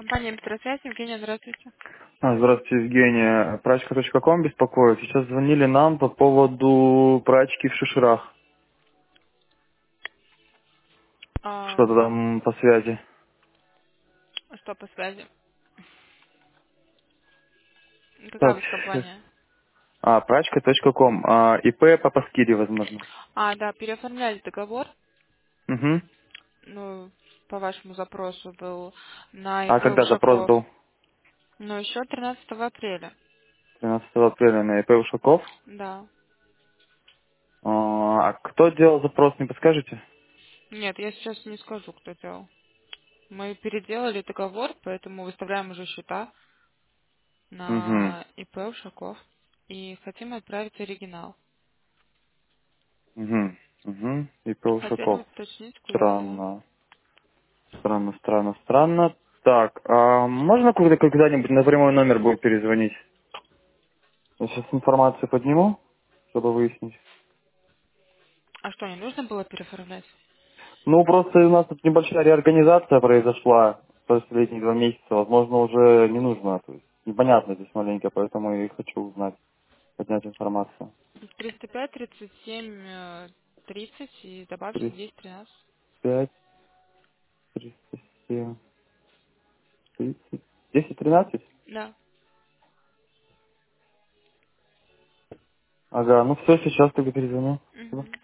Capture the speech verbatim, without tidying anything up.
Компания Петросвязь, Евгения, здравствуйте. А, Здравствуйте, Евгения. Прачка точка ком беспокоит. Сейчас звонили нам по поводу прачки в Шишерах. Что-то Ам, там по связи. что по связи? Какая у Так, вас щас. компания? А, прачка точка ком. А, ИП по Паскире, возможно. А, да, переоформляли договор, Угу. ну, по вашему запросу был на А ИП когда запрос Ушаков. был? Ну, еще тринадцатого апреля. тринадцатого апреля на ИП Ушаков. Да. А, а кто делал запрос, не подскажете? Нет, я сейчас не скажу, кто делал. Мы переделали договор, поэтому выставляем уже счета Угу. на ИП Ушаков. И хотим отправить оригинал. Угу. Угу. ИП Хотели Ушаков. уточнить, куда, да. Странно. Странно, странно, странно. Так, а можно когда- когда-нибудь на прямой номер будет перезвонить? Я сейчас информацию подниму, чтобы выяснить. А что, не нужно было переоформлять? Ну, просто у нас тут небольшая реорганизация произошла в последние два месяца. Возможно, уже не нужно. То есть непонятно здесь маленько, поэтому и хочу узнать, поднять информацию. триста пять, тридцать семь, э, тридцать и добавьте Триста десять тринадцать. пять, триста семь, тридцать, десять тринадцать. Да. Ага, ну все, сейчас тогда перезвоню. Спасибо. Мгм.